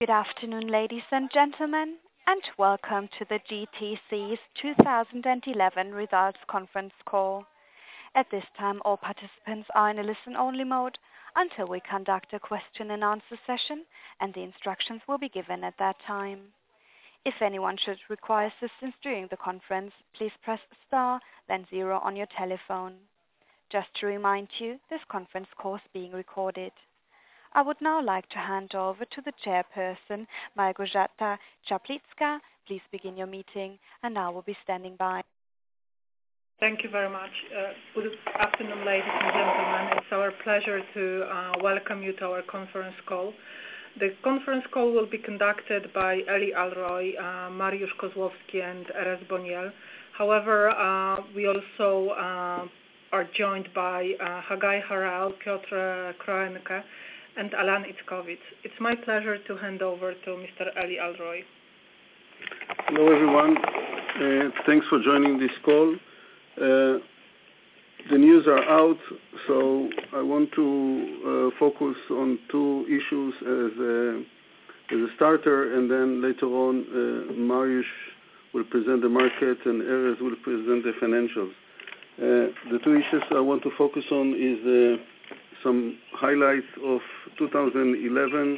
Good afternoon, ladies and gentlemen, and welcome to the GTC's 2011 results conference call. At this time, all participants are in a listen-only mode until we conduct a question-and-answer session, and the instructions will be given at that time. If anyone should require assistance during the conference, please press star, then 0 on your telephone. Just to remind you, this conference call is being recorded. I would now like to hand over to the chairperson, Małgorzata Czaplicka. Please begin your meeting, and I will be standing by. Thank you very much. Good afternoon, ladies and gentlemen. It's our pleasure to welcome you to our conference call. The conference call will be conducted by Eli Alroy, Mariusz Kozłowski, and Erez Boniel. However, we also are joined by Hagai Harel, Piotr Kroenke, and Alan Itzkovitz. It's my pleasure to hand over to Mr. Eli Alroy. Hello, everyone. Thanks for joining this call. The news are out, so I want to focus on two issues as a starter, and then later on, Mariusz will present the market and Erez will present the financials. The two issues I want to focus on is some highlights of 2011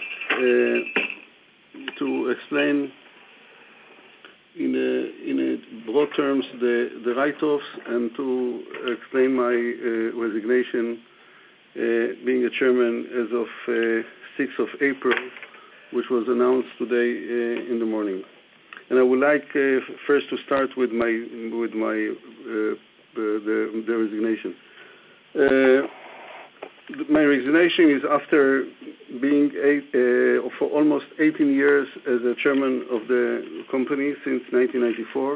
to explain in broad terms the write-offs and to explain my resignation being a chairman as of 6th of April, which was announced today in the morning. And I would like first to start with the resignation. My resignation is after being for almost 18 years as a chairman of the company since 1994.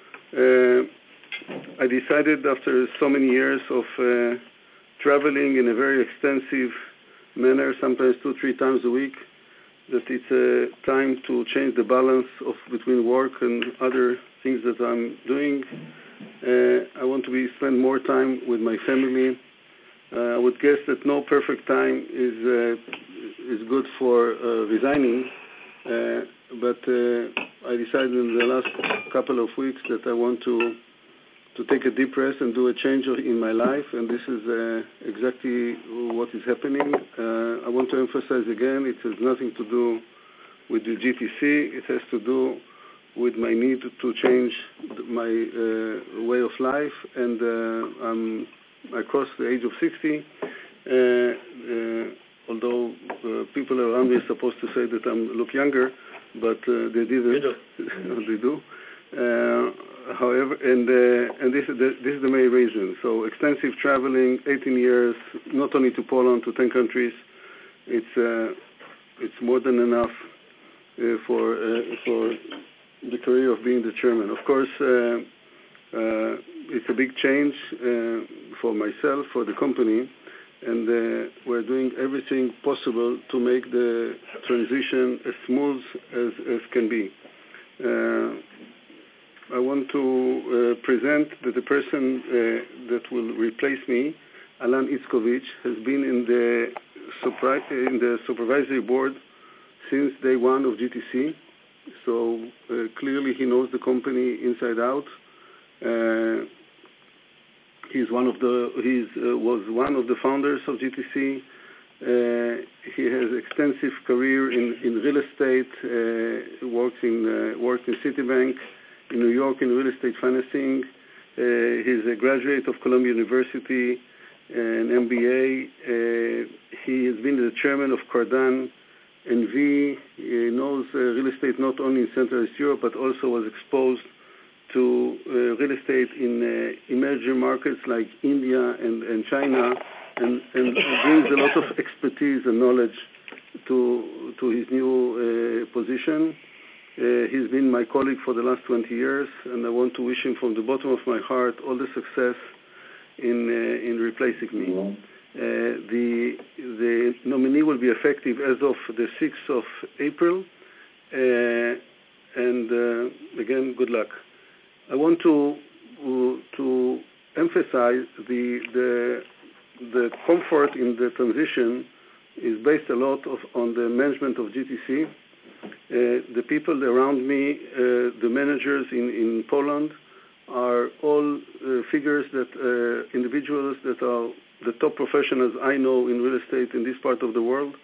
I decided after so many years of traveling in a very extensive manner, sometimes 2-3 times a week, that it's time to change the balance between work and other things that I'm doing. I want to spend more time with my family. I would guess that no perfect time is good for resigning, but I decided in the last couple of weeks that I want to take a deep breath and do a change in my life, and this is exactly what is happening. I want to emphasize again, it has nothing to do with the GTC. It has to do with my need to change my way of life, and I crossed the age of 60, although people around me are supposed to say that I look younger, but they didn't. They do. However, and this is the main reason. So extensive traveling, 18 years, not only to Poland, to 10 countries. It's more than enough for the career of being the chairman. Of course, it's a big change for myself, for the company, and we're doing everything possible to make the transition as smooth as can be. I want to present that the person that will replace me, Alan Itzkovitz, has been in the supervisory board since day one of GTC, so clearly he knows the company inside out. He was one of the founders of GTC. He has extensive career in real estate. Worked in Citibank in New York in real estate financing. He's a graduate of Columbia University, an MBA. He has been the chairman of Cardan NV. He knows real estate not only in Central East Europe but also was exposed to real estate in emerging markets like India and China, and brings a lot of expertise and knowledge to his new position. He's been my colleague for the last 20 years, and I want to wish him from the bottom of my heart all the success in replacing me. The nominee will be effective as of the 6th of April, and again, good luck. I want to emphasize the comfort in the transition is based a lot on the management of GTC. The people around me, the managers in Poland, are all figures that individuals that are the top professionals I know in real estate in this part of the world.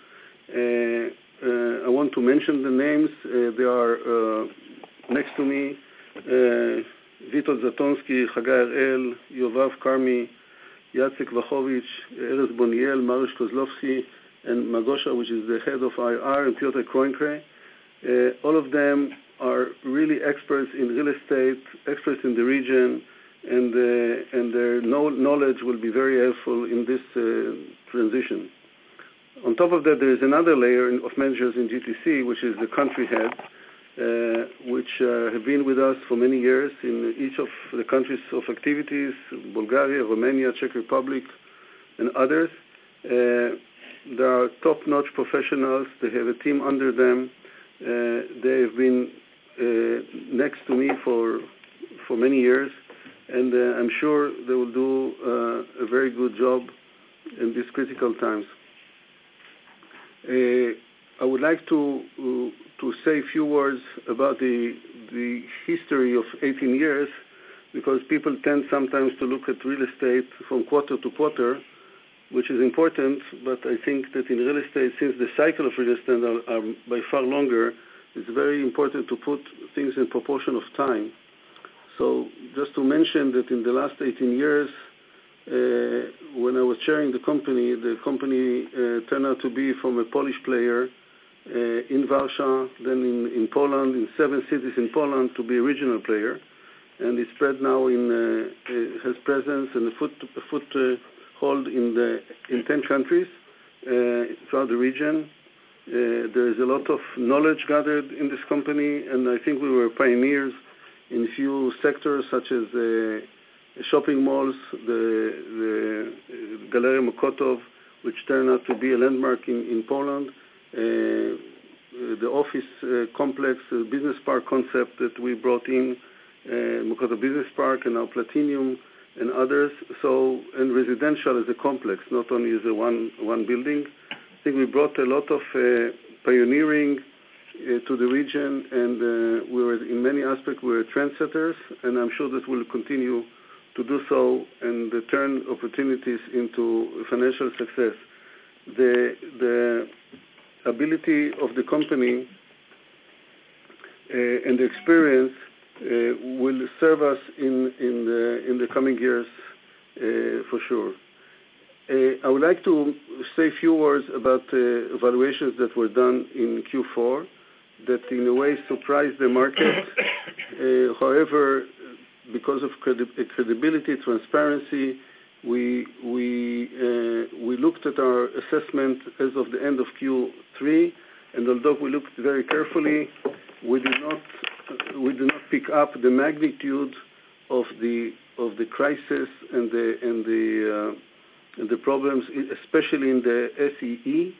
I want to mention the names. They are next to me: Witold Zatonsky, Chagai Harel, Yovav Karmi, Jacek Wachowicz, Erez Boniel, Mariusz Kozlowski, and Magosha, which is the head of IR, and Piotr Kroinkre. All of them are really experts in real estate, experts in the region, and their knowledge will be very helpful in this transition. On top of that, there is another layer of managers in GTC, which is the country heads, which have been with us for many years in each of the countries of activities: Bulgaria, Romania, Czech Republic, and others. They are top-notch professionals. They have a team under them. They have been next to me for many years, and I'm sure they will do a very good job in these critical times. I would like to say a few words about the history of 18 years, because people tend sometimes to look at real estate from quarter to quarter, which is important, but I think that in real estate, since the cycle of real estate are by far longer, it's very important to put things in proportion of time. So just to mention that in the last 18 years, when I was chairing the company turned out to be from a Polish player in Warsaw, then in Poland, in 7 cities in Poland, to be a regional player. And it's spread now has presence and a foothold in 10 countries throughout the region. There is a lot of knowledge gathered in this company, and I think we were pioneers in a few sectors such as shopping malls, the Galeria Mokotów, which turned out to be a landmark in Poland, the office complex, the business park concept that we brought in, Mokotów Business Park, and now Platinum and others. So, and residential as a complex, not only as a one building. I think we brought a lot of pioneering to the region, and we were, in many aspects, we were trendsetters, and I'm sure that we'll continue to do so and turn opportunities into financial success. The ability of the company and the experience will serve us in the coming years for sure. I would like to say a few words about evaluations that were done in Q4 that in a way surprised the market. However, because of credibility, transparency, we looked at our assessment as of the end of Q3, and although we looked very carefully, we did not pick up the magnitude of the crisis and the problems, especially in the SEE.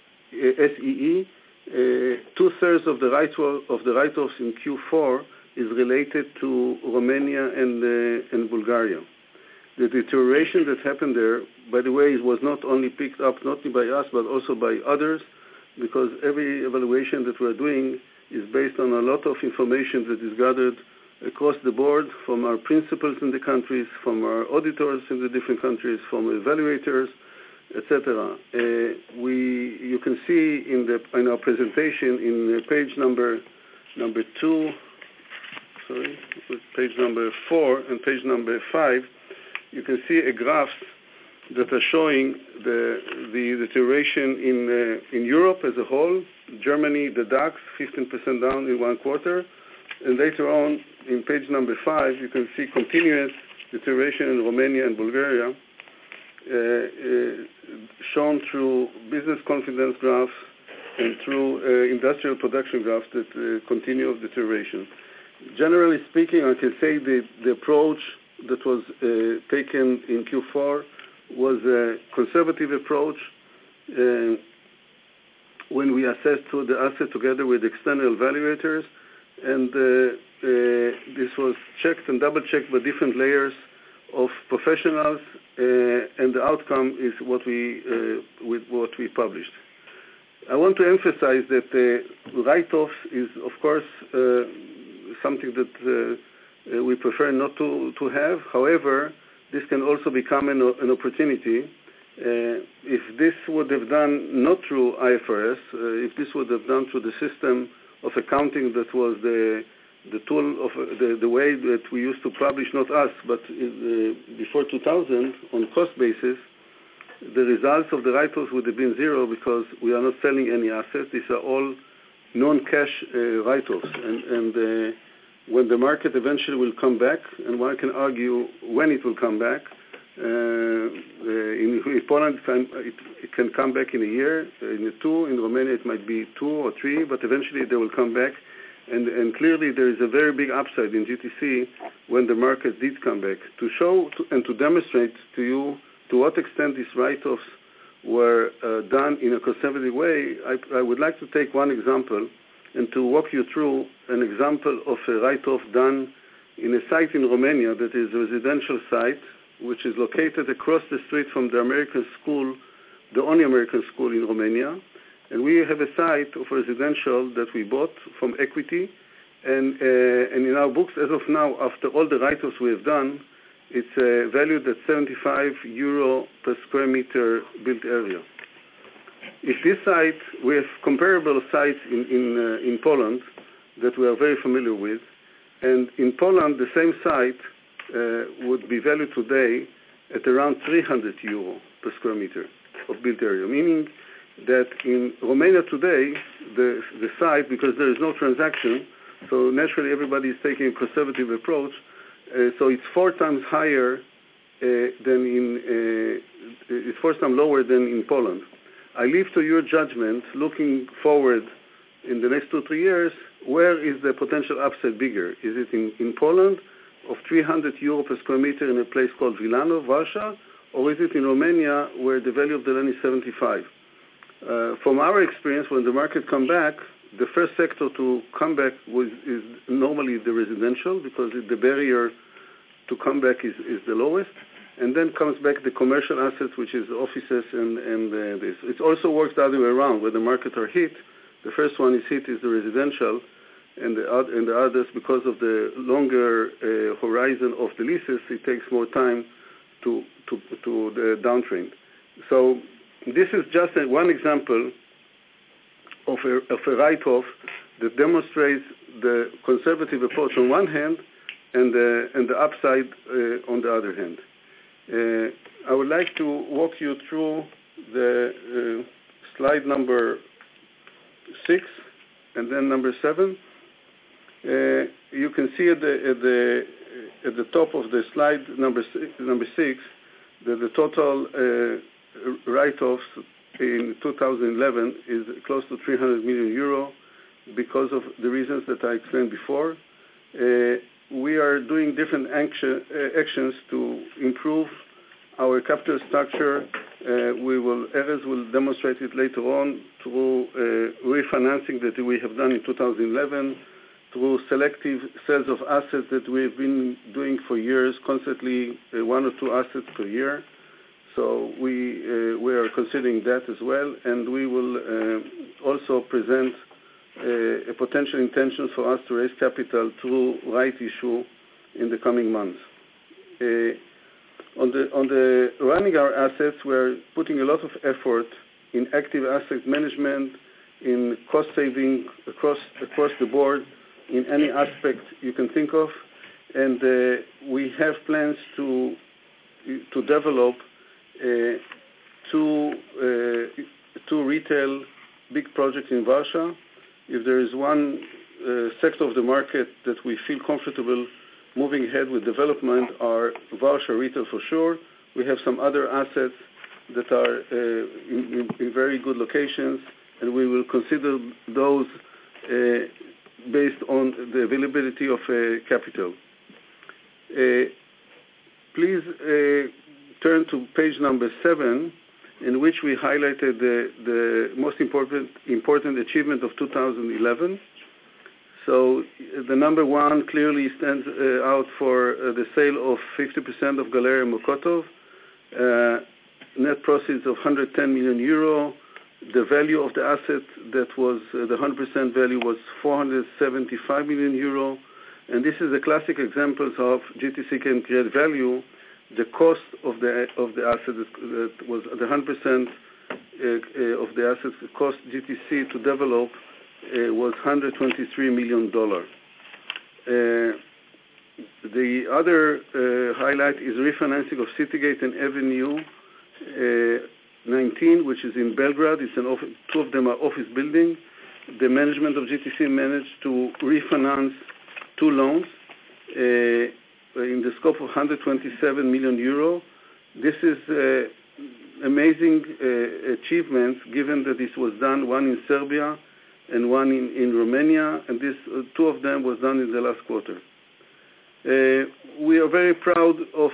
2/3 of the write-offs in Q4 is related to Romania and Bulgaria. The deterioration that happened there, by the way, was not only picked up not by us but also by others, because every evaluation that we're doing is based on a lot of information that is gathered across the board from our principals in the countries, from our auditors in the different countries, from evaluators, etc. You can see in our presentation in page number 2, page number 4 and page number 5, you can see a graph that are showing the deterioration in Europe as a whole. Germany, the DAX, 15% down in one quarter, and later on in page number 5 you can see continuous deterioration in Romania and Bulgaria, shown through business confidence graphs and through industrial production graphs that continue of deterioration. Generally speaking, I can say the approach that was taken in Q4 was a conservative approach when we assessed the asset together with external evaluators, and this was checked and double-checked by different layers of professionals, and the outcome is what we published. I want to emphasize that write-offs is, of course, something that we prefer not to have. However, this can also become an opportunity. If this would have done not through IFRS, if this would have done through the system of accounting that was the tool of the way that we used to publish, not us, but before 2000 on cost basis, the results of the write-offs would have been zero because we are not selling any assets. These are all non-cash write-offs. And when the market eventually will come back, and one can argue when it will come back, in Poland it can come back in a year, in 2, in Romania it might be 2 or 3, but eventually they will come back. And clearly there is a very big upside in GTC when the market did come back. To show and to demonstrate to you to what extent these write-offs were done in a conservative way, I would like to take one example and to walk you through an example of a write-off done in a site in Romania that is a residential site, which is located across the street from the American school, the only American school in Romania. And we have a site of residential that we bought from equity. And in our books, as of now, after all the write-offs we have done, it's valued at €75 per square meter built area. If this site, we have comparable sites in Poland that we are very familiar with, and in Poland the same site would be valued today at around €300 per square meter of built area, meaning that in Romania today, the site, because there is no transaction, so naturally everybody is taking a conservative approach, so it's 4 times higher it's 4 times lower than in Poland. I leave to your judgment, looking forward in the next 2-3 years, where is the potential upside bigger? Is it in Poland of €300 per square meter in a place called Wilano, Warsaw, or is it in Romania where the value of the land is 75? From our experience, when the market come back, the first sector to come back is normally the residential, because the barrier to come back is the lowest, and then comes back the commercial assets, which is offices and this. It also works the other way around. When the market are hit, the first one is hit is the residential, and the others, because of the longer horizon of the leases, it takes more time to the downtrend. So this is just one example of a write-off that demonstrates the conservative approach on one hand and the upside on the other hand. I would like to walk you through the slide number 6 and then number 7. You can see at the top of the slide number 6 that the total write-offs in 2011 is close to €300 million because of the reasons that I explained before. We are doing different actions to improve our capital structure. Erez will demonstrate it later on through refinancing that we have done in 2011, through selective sales of assets that we have been doing for years, constantly 1 or 2 assets per year. So we are considering that as well, and we will also present a potential intention for us to raise capital through right issue in the coming months. On the running our assets, we're putting a lot of effort in active asset management, in cost saving across the board, in any aspect you can think of, and we have plans to develop 2 retail big projects in Warsaw. If there is one sector of the market that we feel comfortable moving ahead with development, are Warsaw retail for sure. We have some other assets that are in very good locations, and we will consider those based on the availability of capital. Please turn to page number 7, in which we highlighted the most important achievement of 2011. So the number one clearly stands out for the sale of 50% of Galeria Mokotov, net proceeds of 110 million euro. The value of the asset that was the 100% value was 475 million euro. And this is a classic example of GTC can create value. The cost of the asset that was the 100% of the assets cost GTC to develop was $123 million. The other highlight is refinancing of Citygate and Avenue 19, which is in Belgrade. It's two of them are office buildings. The management of GTC managed to refinance two loans in the scope of 127 million euro. This is amazing achievement, given that this was done one in Serbia and one in Romania, and this two of them was done in the last quarter. We are very proud of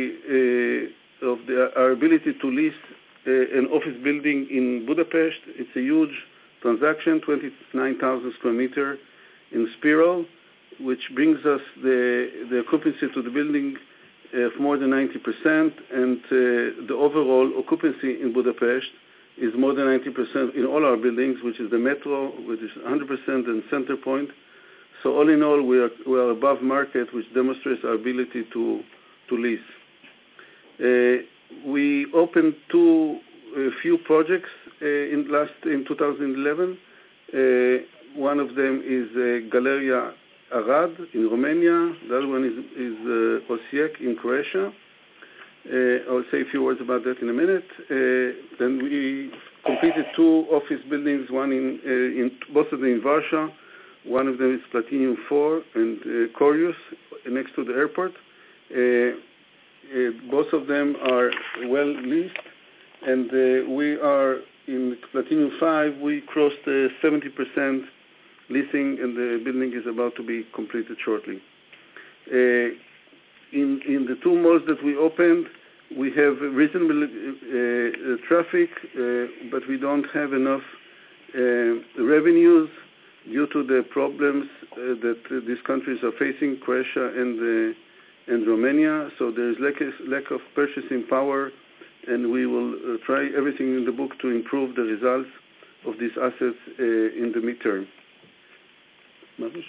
our ability to lease an office building in Budapest. It's a huge transaction, 29,000 square meter in Spiral, which brings us the occupancy to the building of more than 90%, and the overall occupancy in Budapest is more than 90% in all our buildings, which is the Metro, which is 100%, and Center Point. So all in all, we are above market, which demonstrates our ability to lease. We opened few projects in 2011. One of them is Galeria Arad in Romania. The other one is Osijek in Croatia. I'll say a few words about that in a minute. Then we completed two office buildings, one in both of them in Warsaw. One of them is Platinum 4 and Corius, next to the airport. Both of them are well leased, and we are in Platinum 5. We crossed 70% leasing, and the building is about to be completed shortly. In the two malls that we opened, we have reasonable traffic, but we don't have enough revenues due to the problems that these countries are facing, Croatia and Romania. So there is lack of purchasing power, and we will try everything in the book to improve the results of these assets in the midterm. Marush?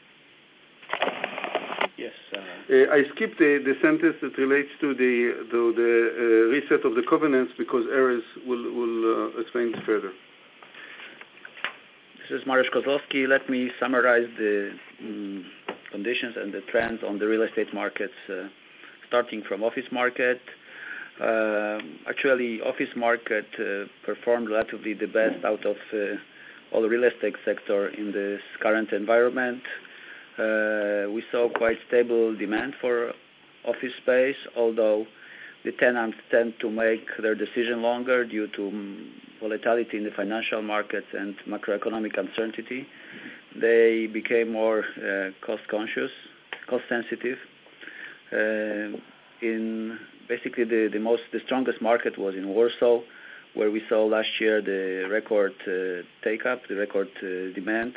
Yes. I skipped the sentence that relates to the reset of the covenants because Erez will explain it further. This is Mariusz Kozlowski. Let me summarize the conditions and the trends on the real estate markets, starting from office market. Actually, office market performed relatively the best out of all the real estate sector in this current environment. We saw quite stable demand for office space, although the tenants tend to make their decision longer due to volatility in the financial markets and macroeconomic uncertainty. They became more cost-conscious, cost-sensitive. In basically the strongest market was in Warsaw, where we saw last year the record take-up, the record demand.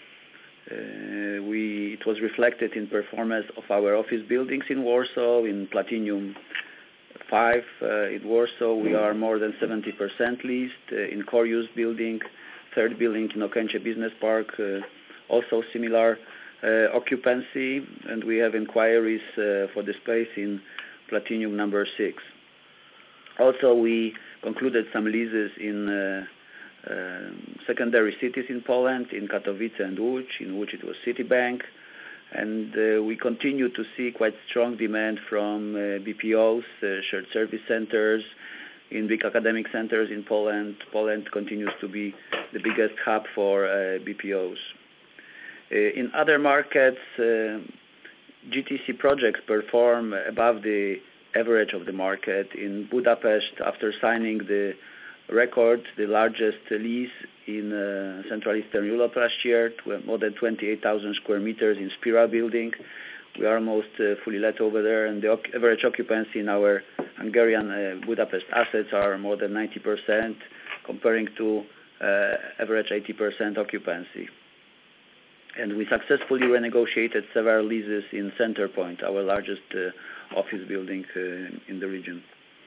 It was reflected in performance of our office buildings in Warsaw. In Platinum 5 in Warsaw, we are more than 70% leased. In Corius building, third building in Okęcie Business Park, also similar occupancy, and we have inquiries for the space in Platinum number 6. Also, we concluded some leases in secondary cities in Poland, in Katowice and Łódź. In Łódź it was Citibank, and we continue to see quite strong demand from BPOs, shared service centers, in big academic centers in Poland. Poland continues to be the biggest hub for BPOs. In other markets, GTC projects perform above the average of the market. In Budapest, after signing the largest lease in Central Eastern Europe last year, more than 28,000 square meters in Spira building. We are almost fully let over there, and the average occupancy in our Hungarian Budapest assets are more than 90%, comparing to average 80% occupancy. and we successfully renegotiated several leases in Center Point, our largest office building in the region.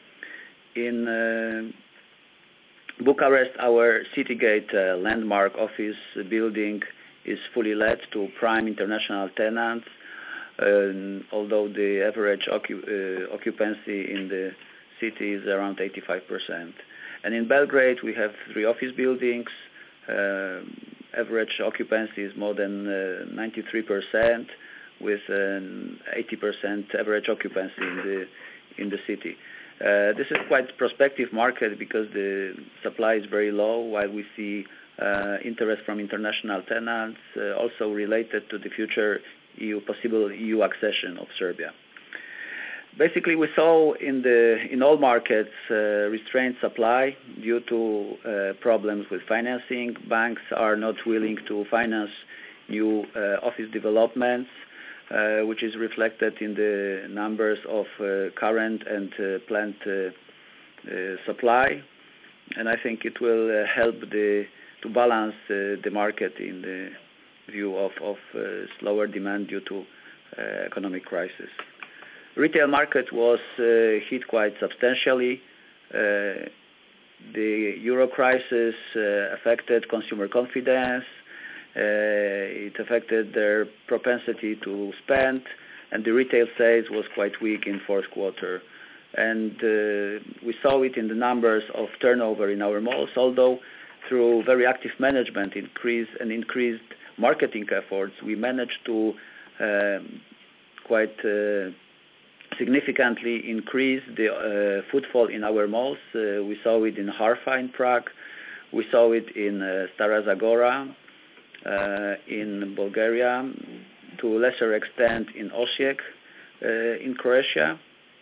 In Bucharest, our Citygate landmark office building is fully let to prime international tenants, although the average occupancy in the city is around 85%. And in Belgrade, we have 3 office buildings. Average occupancy is more than 93%, with an 80% average occupancy in the city. This is quite prospective market because the supply is very low, while we see interest from international tenants, also related to the future possible EU accession of Serbia. Basically, we saw in all markets restrained supply due to problems with financing. Banks are not willing to finance new office developments, which is reflected in the numbers of current and planned supply. And I think it will help to balance the market in the view of slower demand due to economic crisis. Retail market was hit quite substantially. The euro crisis affected consumer confidence. It affected their propensity to spend, and the retail sales was quite weak in fourth quarter. And we saw it in the numbers of turnover in our malls, although through very active management increased marketing efforts, we managed to quite significantly increase the footfall in our malls. We saw it in Harfa in Prague, we saw it in Stara Zagora in Bulgaria, to a lesser extent in Osijek in Croatia.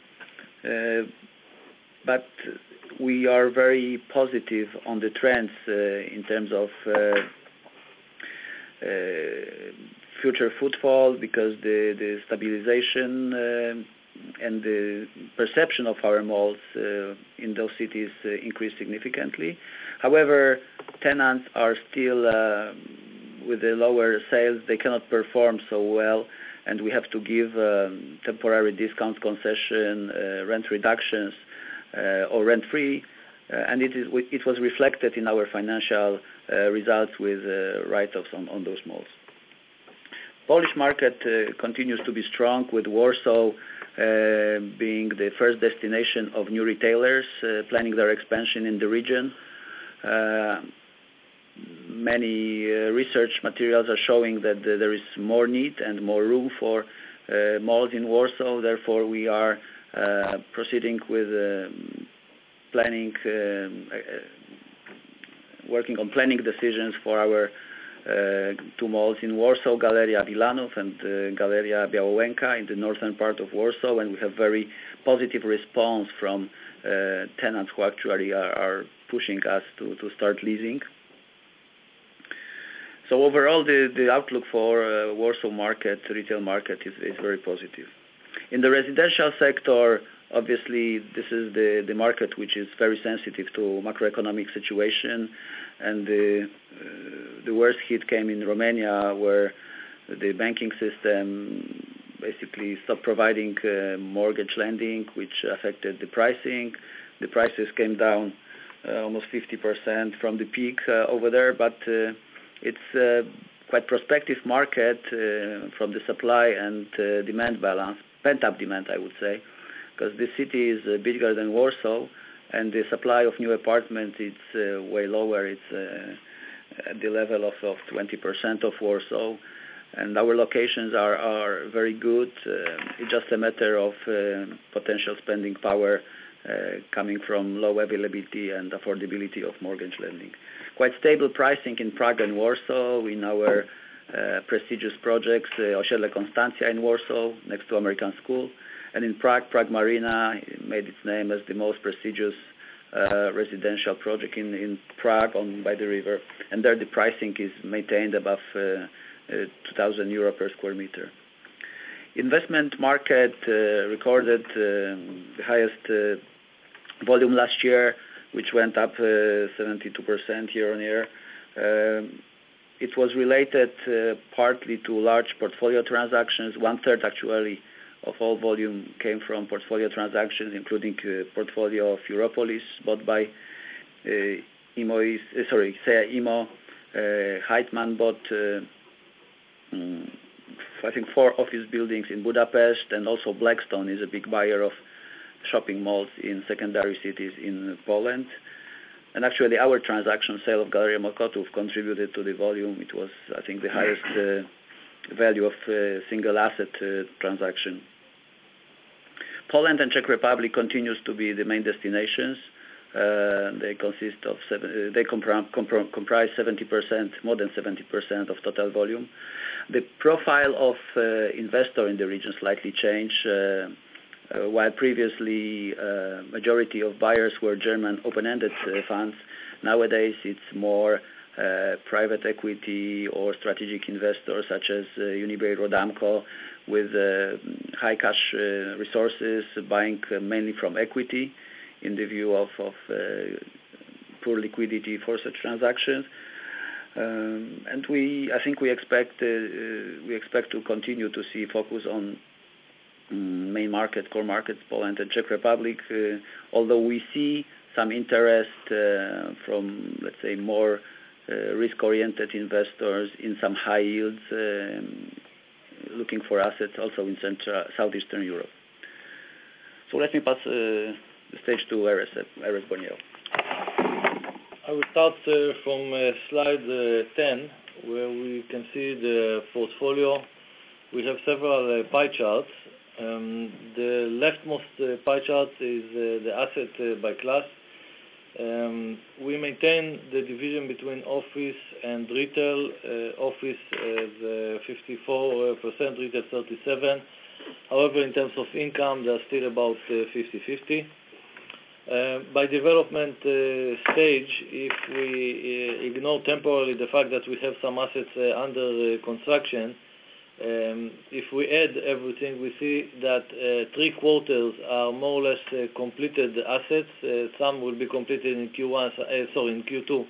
But we are very positive on the trends in terms of future footfall, because the stabilization and the perception of our malls in those cities increased significantly. However, tenants are still with the lower sales, they cannot perform so well, and we have to give temporary discounts, concession, rent reductions, or rent-free, and it was reflected in our financial results with write-offs on those malls. Polish market continues to be strong, with Warsaw being the first destination of new retailers planning their expansion in the region. Many research materials are showing that there is more need and more room for malls in Warsaw. Therefore, we are proceeding with planning, working on planning decisions for our 2 malls in Warsaw, Galeria Wilanów and Galeria Białołęka in the northern part of Warsaw, and we have very positive response from tenants who actually are pushing us to start leasing. So overall, the outlook for Warsaw market, retail market, is very positive. In the residential sector, obviously, this is the market which is very sensitive to macroeconomic situation, and the worst hit came in Romania, where the banking system basically stopped providing mortgage lending, which affected the pricing. The prices came down almost 50% from the peak over there, but it's quite prospective market from the supply and demand balance, pent-up demand, I would say, because the city is bigger than Warsaw, and the supply of new apartments is way lower. It's at the level of 20% of Warsaw, and our locations are very good. It's just a matter of potential spending power coming from low availability and affordability of mortgage lending. Quite stable pricing in Prague and Warsaw in our prestigious projects, Osiedle Konstancja in Warsaw, next to American School, and in Prague, Prague Marina made its name as the most prestigious residential project in Prague by the river, and there the pricing is maintained above 2,000 euro per square meter. Investment market recorded the highest volume last year, which went up 72% year on year. It was related partly to large portfolio transactions. 1/3 actually of all volume came from portfolio transactions, including portfolio of Europolis bought by Immo. Heitman bought I think 4 office buildings in Budapest, and also Blackstone is a big buyer of shopping malls in secondary cities in Poland. And actually our transaction sale of Galeria Mokotów contributed to the volume. It was, I think, the highest value of single asset transaction. Poland and Czech Republic continues to be the main destinations. They consist of they comprise 70%, more than 70% of total volume. The profile of investor in the region slightly changed. While previously majority of buyers were German open-ended funds, nowadays it's more private equity or strategic investors such as Unibail-Rodamco with high cash resources, buying mainly from equity in the view of poor liquidity for such transactions. And I think we expect to continue to see focus on main market, core markets, Poland and Czech Republic, although we see some interest from, let's say, more risk-oriented investors in some high yields, looking for assets also in Southeastern Europe. So let me pass the stage to Erez Boniel. I will start from slide 10, where we can see the portfolio. We have several pie charts. The leftmost pie chart is the asset by class. We maintain the division between office and retail. Office is 54%, retail 37%. However, in terms of income, they're still about 50-50. By development stage, if we ignore temporarily the fact that we have some assets under construction, if we add everything, we see that 3/4 are more or less completed assets. Some will be completed in in Q2.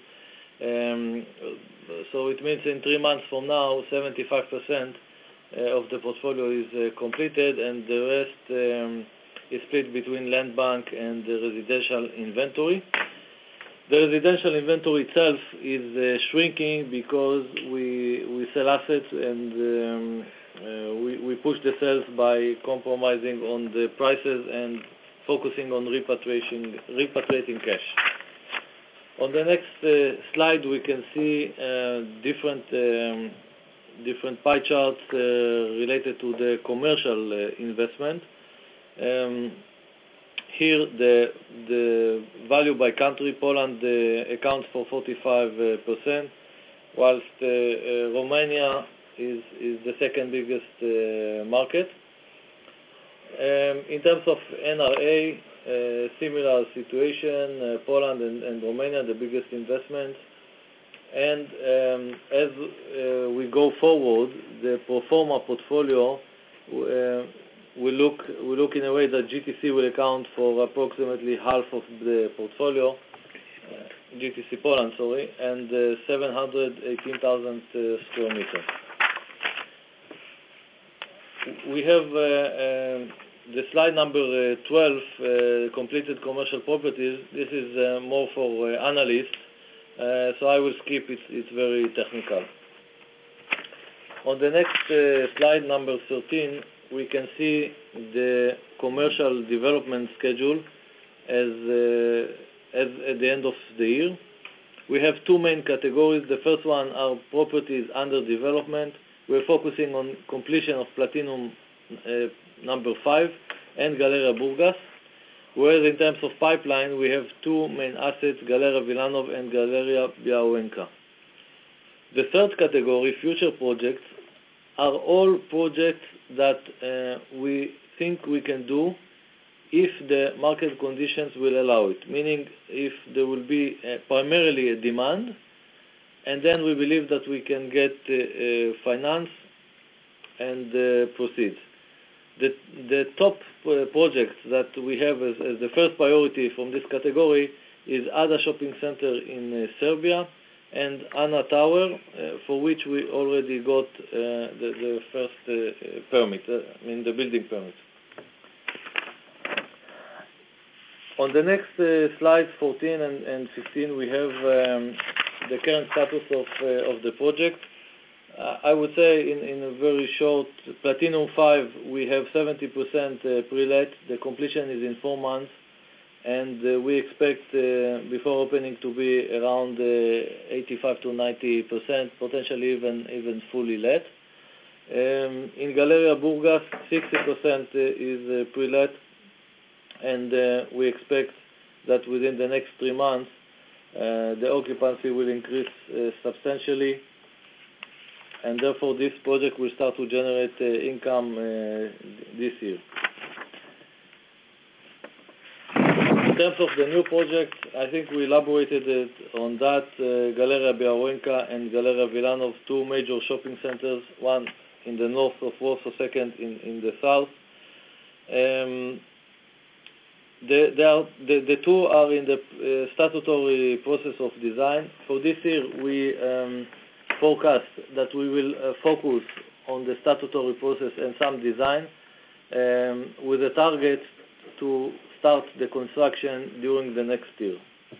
So it means in 3 months from now, 75% of the portfolio is completed, and the rest is split between land bank and the residential inventory. The residential inventory itself is shrinking because we sell assets, and we push the sales by compromising on the prices and focusing on repatriating cash. On the next slide, we can see different pie charts related to the commercial investment. Here, the value by country, Poland accounts for 45%, whilst Romania is the second biggest market. In terms of NRA, similar situation, Poland and Romania, the biggest investments. And as we go forward, the pro forma portfolio we look in a way that GTC will account for approximately half of the portfolio, GTC Poland, and 718,000 square meters. We have the slide number 12, completed commercial properties. This is more for analysts, so I will skip it. It's very technical. On the next slide, number 13, we can see the commercial development schedule as at the end of the year. We have 2 main categories. The first one are properties under development. We're focusing on completion of Platinum number 5 and Galeria Burgas, whereas in terms of pipeline, we have 2 main assets, Galeria Wilanów and Galeria Białęka. The third category, future projects, are all projects that we think we can do if the market conditions will allow it, meaning if there will be primarily a demand, and then we believe that we can get finance and proceeds. The top projects that we have as the first priority from this category is Ada Shopping Center in Serbia and Anna Tower, for which we already got the first permit, the building permit. On the next slides, 14 and 15, we have the current status of the project. I would say in a very short, Platinum 5, we have 70% pre-let. The completion is in 4 months, and we expect before opening to be around 85 to 90%, potentially even fully let. In Galeria Burgas, 60% is pre-let, and we expect that within the next 3 months, the occupancy will increase substantially, and therefore this project will start to generate income this year. In terms of the new project, I think we elaborated on that. Galeria Białęka and Galeria Wilanów, 2 major shopping centers, one in the north of Warsaw, second in the south. The 2 are in the statutory process of design. For this year, we forecast that we will focus on the statutory process and some design with a target to start the construction during the next year.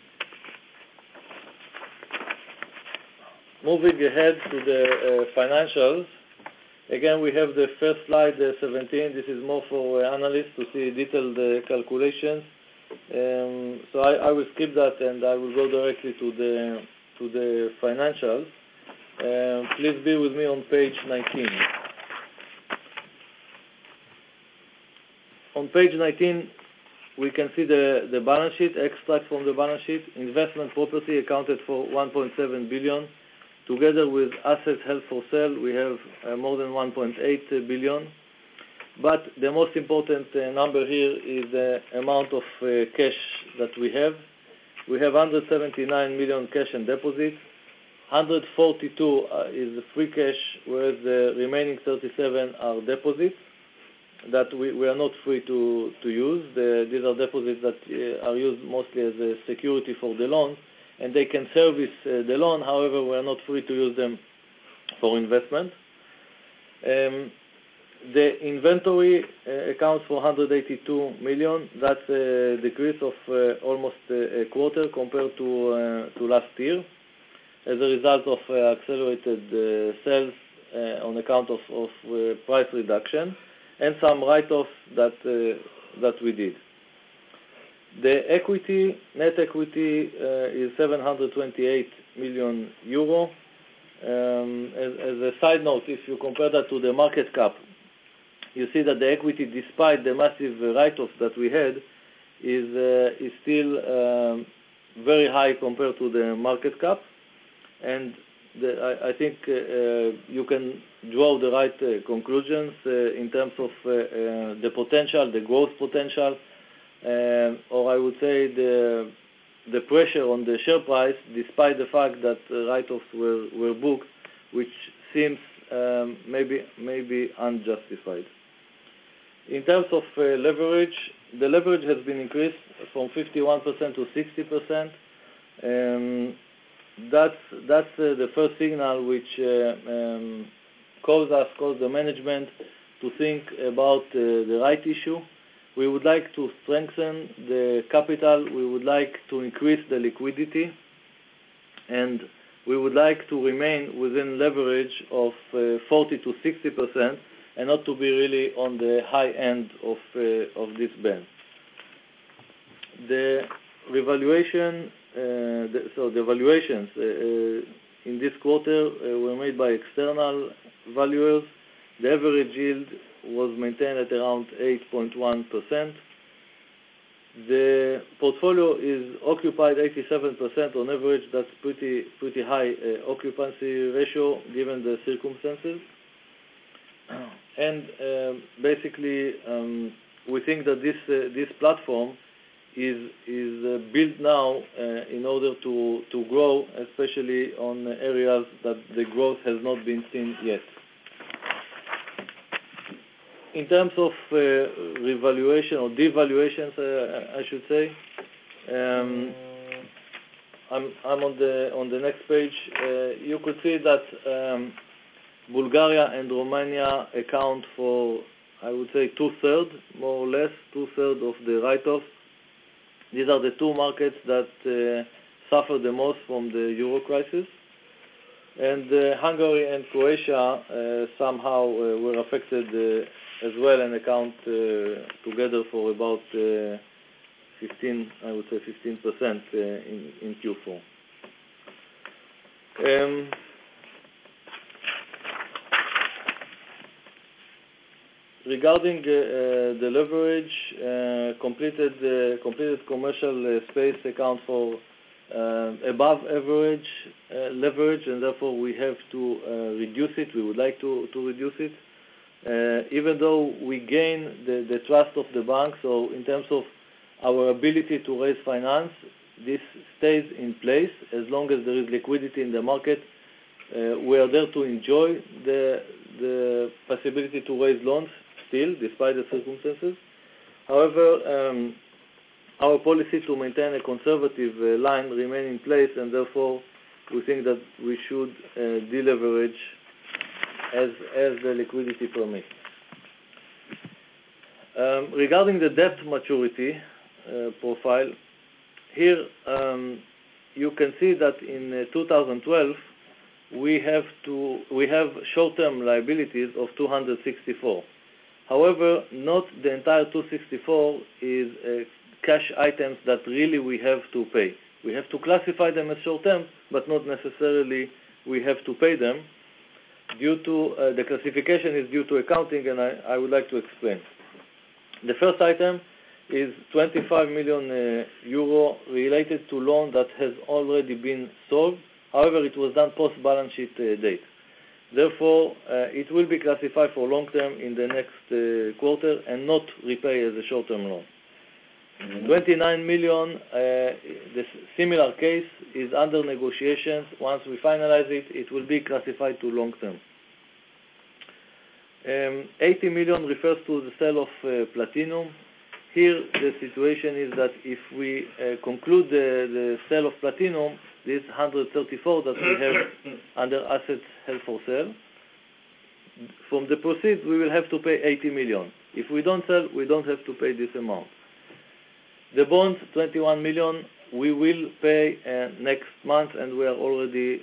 Moving ahead to the financials, again we have the first slide, 17. This is more for analysts to see detailed calculations. So I will skip that and I will go directly to the financials. Please be with me on page 19. On page 19, we can see the balance sheet, extract from the balance sheet. Investment property accounted for 1.7 billion. Together with assets held for sale, we have more than 1.8 billion. But the most important number here is the amount of cash that we have. We have 179 million cash and deposits. 142 is the free cash, whereas the remaining 37 are deposits that we are not free to use. These are deposits that are used mostly as a security for the loan, and they can service the loan. However, we are not free to use them for investment. The inventory accounts for 182 million. That's a decrease of almost a quarter compared to last year, as a result of accelerated sales on account of price reduction and some write-offs that we did. The equity, net equity, is 728 million euro. As a side note, if you compare that to the market cap, you see that the equity, despite the massive write-offs that we had, is still very high compared to the market cap. And I think you can draw the right conclusions in terms of the potential, the growth potential, or I would say the pressure on the share price, despite the fact that write-offs were booked, which seems maybe unjustified. In terms of leverage, the leverage has been increased from 51% to 60%. That's the first signal which caused the management to think about the right issue. We would like to strengthen the capital, we would like to increase the liquidity, and we would like to remain within leverage of 40 to 60% and not to be really on the high end of this band. The revaluation, the valuations in this quarter were made by external valuers. The average yield was maintained at around 8.1%. The portfolio is occupied 87% on average. That's pretty high occupancy ratio given the circumstances. And basically, we think that this platform is built now in order to grow, especially on areas that the growth has not been seen yet. In terms of revaluation or devaluations, I should say, I'm on the next page. You could see that Bulgaria and Romania account for, I would say, two-thirds, more or less, two-thirds of the write-off. These are the two markets that suffer the most from the euro crisis. And Hungary and Croatia somehow were affected as well and account together for about 15% in Q4. Regarding the leverage, completed commercial space account for above average leverage, and therefore we have to reduce it. We would like to reduce it. Even though we gain the trust of the bank, so in terms of our ability to raise finance, this stays in place as long as there is liquidity in the market. We are there to enjoy the possibility to raise loans still, despite the circumstances. However, our policy to maintain a conservative line remain in place, and therefore we think that we should deleverage as the liquidity permits. Regarding the debt maturity profile, here you can see that in 2012 we have short-term liabilities of 264. However, not the entire 264 is cash items that really we have to pay. We have to classify them as short-term, but not necessarily we have to pay them. Due to the classification is due to accounting, and I would like to explain. The first item is 25 million euro related to loan that has already been solved. However, it was done post-balance sheet date. Therefore, it will be classified for long-term in the next quarter and not repay as a short-term loan. 29 million, the similar case is under negotiations. Once we finalize it, it will be classified to long-term. 80 million refers to the sale of Platinum. Here, the situation is that if we conclude the sale of Platinum, this 134 that we have under assets held for sale, from the proceeds, we will have to pay 80 million. If we don't sell, we don't have to pay this amount. The bonds, 21 million, we will pay next month, and we are already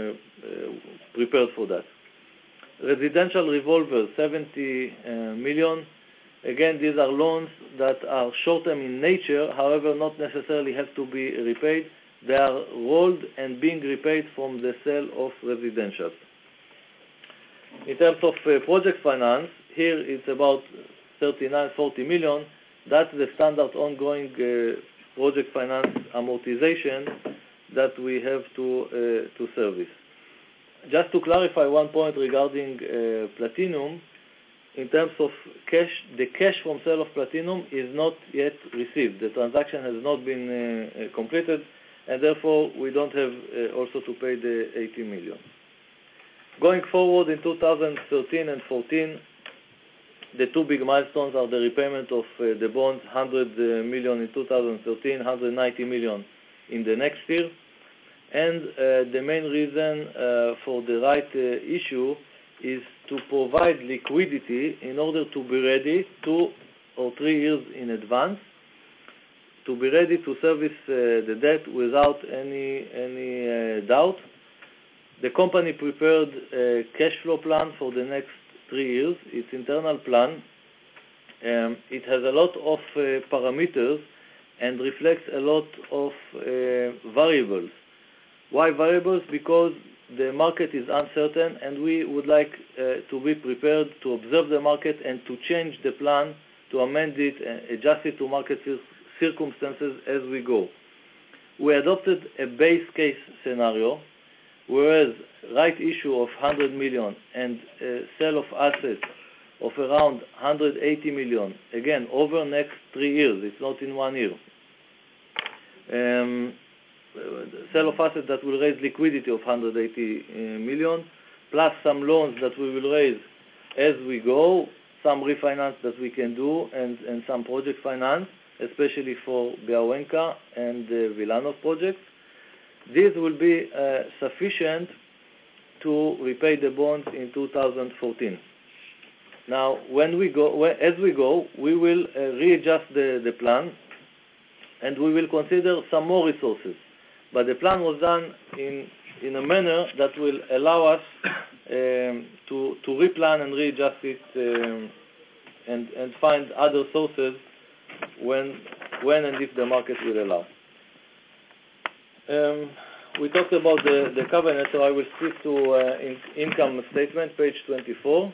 prepared for that. Residential revolver, 70 million. Again, these are loans that are short-term in nature, however, not necessarily have to be repaid. They are rolled and being repaid from the sale of residential. In terms of project finance, here it's about 40 million. That's the standard ongoing project finance amortization that we have to service. Just to clarify one point regarding Platinum, in terms of cash, the cash from sale of Platinum is not yet received. The transaction has not been completed, and therefore we don't have also to pay the 80 million. Going forward in 2013 and 14, the two big milestones are the repayment of the bonds, 100 million in 2013, 190 million in the next year. And the main reason for the right issue is to provide liquidity in order to be ready 2 or 3 years in advance, to be ready to service the debt without any doubt. The company prepared a cash flow plan for the next 3 years. Its internal plan. It has a lot of parameters and reflects a lot of variables. Why variables? Because the market is uncertain, and we would like to be prepared to observe the market and to change the plan, to amend it, adjust it to market circumstances as we go. We adopted a base case scenario, whereas right issue of 100 million and sale of assets of around 180 million, again, over next 3 years, it's not in 1 year. Sale of assets that will raise liquidity of 180 million, plus some loans that we will raise as we go, some refinance that we can do, and some project finance, especially for Białęka and the Wilanów projects. this will be sufficient to repay the bonds in 2014. Now, as we go, we will readjust the plan, and we will consider some more resources. But the plan was done in a manner that will allow us to replan and readjust it and find other sources when and if the market will allow. We talked about the covenant, so I will skip to income statement, page 24.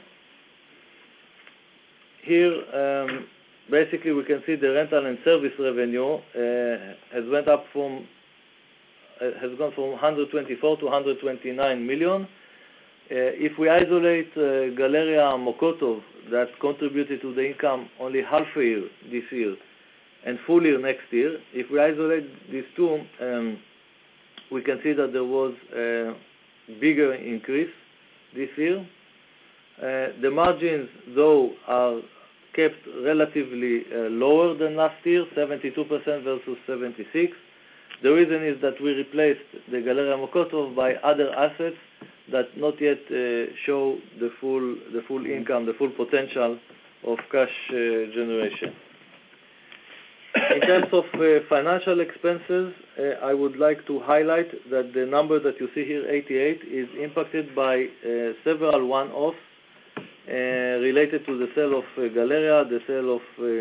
Here, basically, we can see the rental and service revenue has gone from 124 to 129 million. If we isolate Galeria Mokotov, that contributed to the income only half a year this year and full year next year, if we isolate these two, we can see that there was a bigger increase this year. The margins, though, are kept relatively lower than last year, 72% versus 76%. The reason is that we replaced the Galeria Mokotov by other assets that not yet show the full income, the full potential of cash generation. In terms of financial expenses, I would like to highlight that the number that you see here, 88, is impacted by several one-offs related to the sale of Galeria, the sale of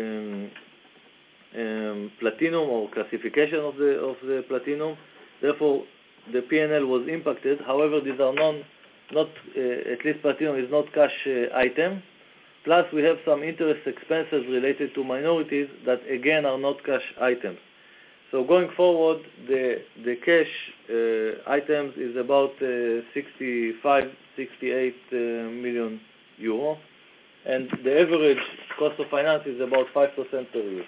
Platinum, or classification of the Platinum. Therefore, the P&L was impacted. However, these are not at least Platinum is not cash item. Plus, we have some interest expenses related to minorities that again are not cash items. So going forward, the cash items is about 65, 68 million euro, and the average cost of finance is about 5% per year.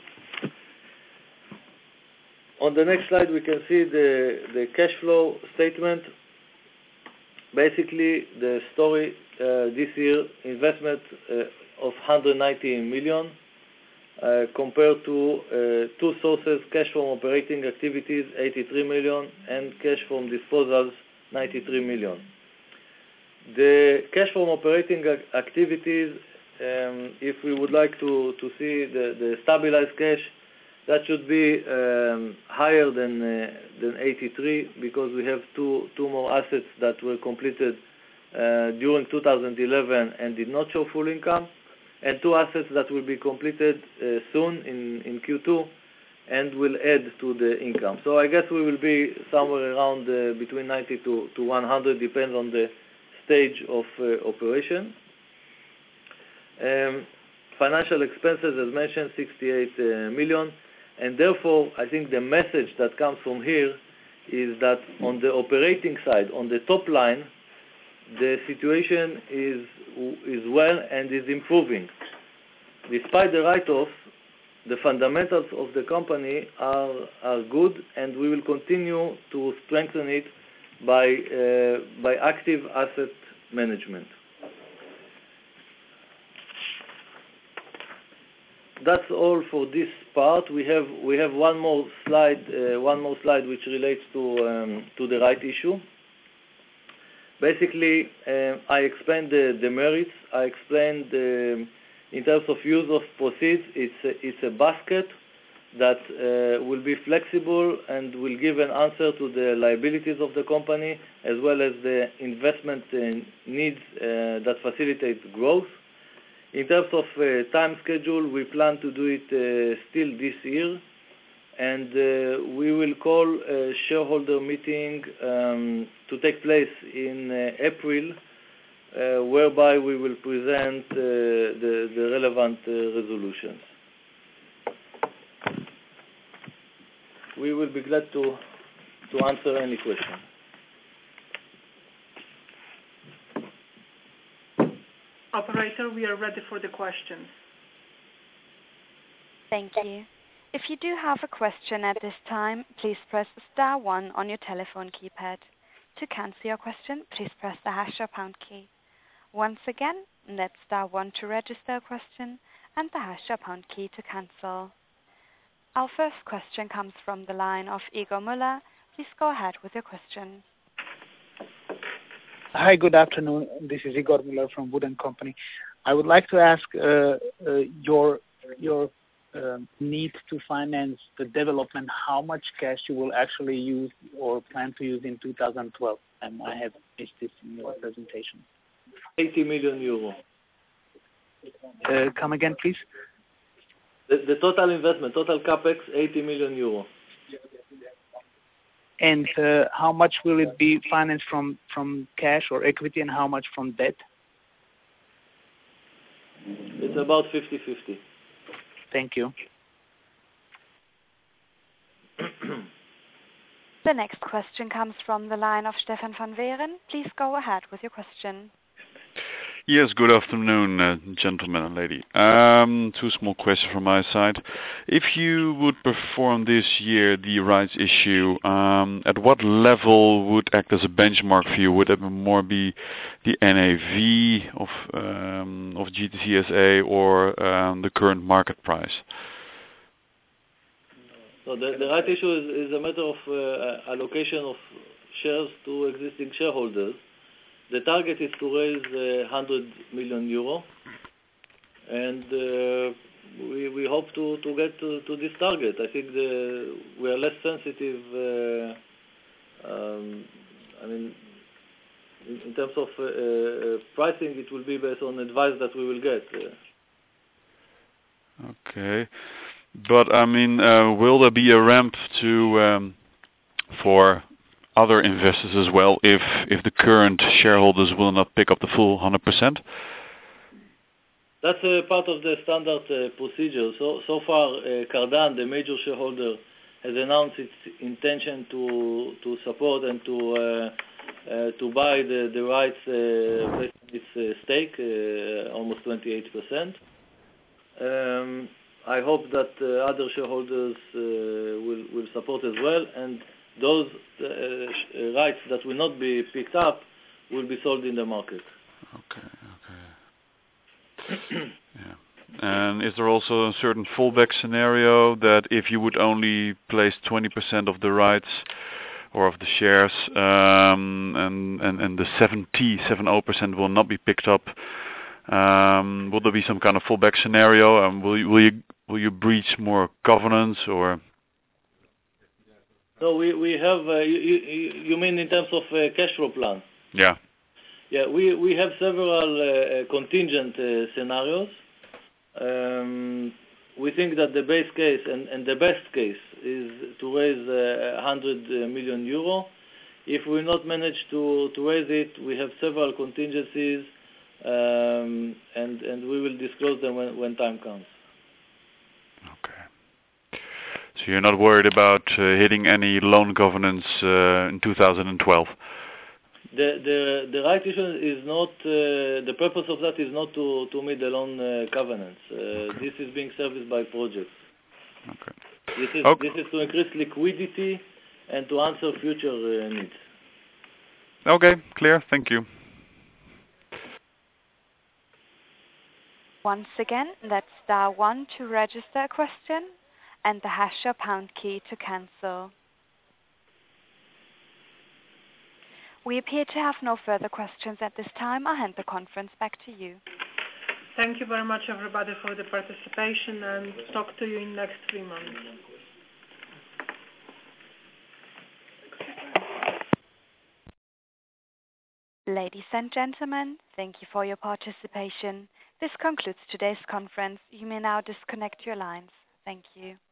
On the next slide, we can see the cash flow statement. Basically, the story this year, investment of 190 million compared to two sources, cash from operating activities, 83 million, and cash from disposals, 93 million. The cash from operating activities, if we would like to see the stabilized cash, that should be higher than 83, because we have two more assets that were completed during 2011 and did not show full income, and two assets that will be completed soon in Q2 and will add to the income. So I guess we will be somewhere around between 90 to 100, depends on the stage of operation. Financial expenses, as mentioned, 68 million. And therefore, I think the message that comes from here is that on the operating side, on the top line, the situation is well and is improving. Despite the write-offs, the fundamentals of the company are good, and we will continue to strengthen it by active asset management. That's all for this part. We have one more slide which relates to the right issue. Basically, I explained the merits. I explained in terms of use of proceeds, it's a basket that will be flexible and will give an answer to the liabilities of the company, as well as the investment needs that facilitate growth. In terms of time schedule, we plan to do it still this year, and we will call a shareholder meeting to take place in April, whereby we will present the relevant resolutions. We will be glad to answer any question. Operator, we are ready for the questions. Thank you. If you do have a question at this time, please press star 1 on your telephone keypad. To cancel your question, please press the hash or pound key. Once again, that's star 1 to register a question and the hash or pound key to cancel. Our first question comes from the line of Igor Müller Please go ahead with your question. Hi, good afternoon. This is Igor Miller from Wood & Company. I would like to ask your need to finance the development, how much cash you will actually use or plan to use in 2012. I have missed this in your presentation. 80 million euro. Come again, please. The total investment, total capex, 80 million euro. And how much will it be financed from cash or equity, and how much from debt? It's about 50-50. Thank you. The next question comes from the line of Stefan van Weeren. Please go ahead with your question. Yes, good afternoon, gentlemen and lady. Two small questions from my side. If you would perform this year the rights issue, at what level would act as a benchmark for you? Would it more be the NAV of GTC SA or the current market price? So the right issue is a matter of allocation of shares to existing shareholders. The target is to raise 100 million euro, and we hope to get to this target. I think we are less sensitive. I mean, in terms of pricing, it will be based on advice that we will get. Okay, but I mean, will there be a ramp to for other investors as well if the current shareholders will not pick up the full 100%? That's a part of the standard procedure. So far, Cardan, the major shareholder, has announced its intention to support and to buy the rights based on its stake, almost 28%. I hope that other shareholders will support as well, and those rights that will not be picked up will be sold in the market. Okay. Yeah. And is there also a certain fallback scenario that if you would only place 20% of the rights or of the shares, and the 70% will not be picked up, will there be some kind of fallback scenario? Will you breach more covenants or? So we have, you mean in terms of cash flow plan? Yeah. Yeah, we have several contingent scenarios. We think that the base case and the best case is to raise 100 million euro. If we not manage to raise it, we have several contingencies, and we will disclose them when time comes. Okay. So you're not worried about hitting any loan governance in 2012? The right issue is not, the purpose of that is not to meet the loan covenants. Okay. This is being serviced by projects. Okay. This is to increase liquidity and to answer future needs. Okay, clear. Thank you. Once again, that's *1 to register a question and the hash or pound key to cancel. We appear to have no further questions at this time. I hand the conference back to you. Thank you very much, everybody, for the participation, and talk to you in next 3 months. Ladies and gentlemen, thank you for your participation. This concludes today's conference. You may now disconnect your lines. Thank you.